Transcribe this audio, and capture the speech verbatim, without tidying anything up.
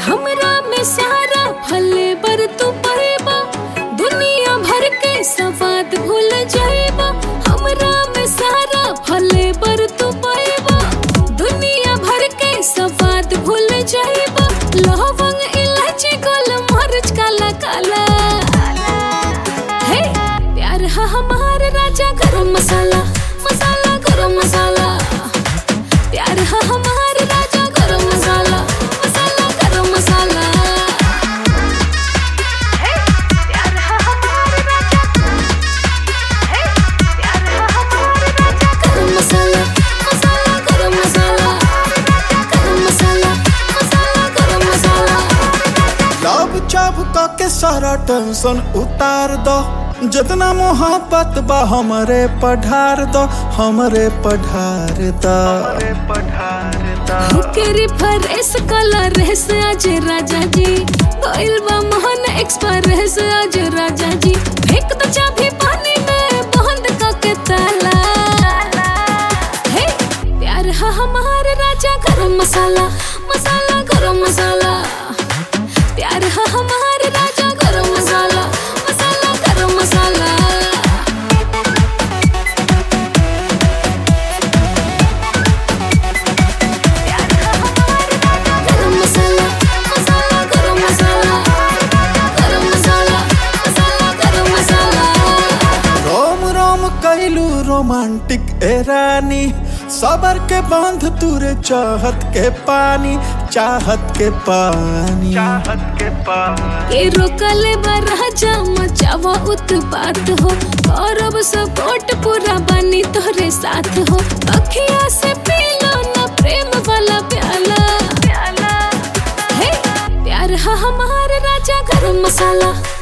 हमरा में सारा फले बर तू पाएबा, दुनिया भर के सवाद भूल जाएबा। हमरा में सारा फले बर तू पाएबा, दुनिया भर के सवाद भूल जाएबा। लवंग इलायची गोल मर्च काला काला, हे प्यार हा हमार राजा गरम मसाला, मसाला गरम मसाला। प्यार हा हमार राजा गरम मसाला, मसाला गरम मसाला। हे प्यार हा हमार राजा, हे प्यार हा हमार राजा गरम मसाला, मसाला गरम मसाला। गरम मसाला, मसाला गरम मसाला। लब चाब के सारा टेंशन उतार दो, जितना मोहब्बत बा हमरे पढ़ार दो, हमरे पढ़ार दो। हुकेरी फरेस कलर रेस आज राजा जी, कोइल बा मोहन एक्सप्रेस आज राजा जी। फेंक दो चाबी पानी में बंद करके ताला, हे प्यार हा हमार राजा गरम मसाला, मसाला गरम मसाला। प्यार हा हमार राजा गरम मसाला, मसाला गरम मसाला। गरम मसाला, मसाला गरम मसाला। गरम मसाला, मसाला गरम मसाला। रोम रोम कैलू रोमांटिक ए रानी, सबर के बांध तुरे चाहत के पानी, चाहत के पानी, चाहत के पानी। के रोकले बा राजा मचावा उत्पात हो, गौरव सपोर्ट पूरा बनी तोरे साथ हो। अखिया से पी लो ना प्रेम वाला प्याला, प्याला। हे प्यार हा हमार राजा गरम मसाला।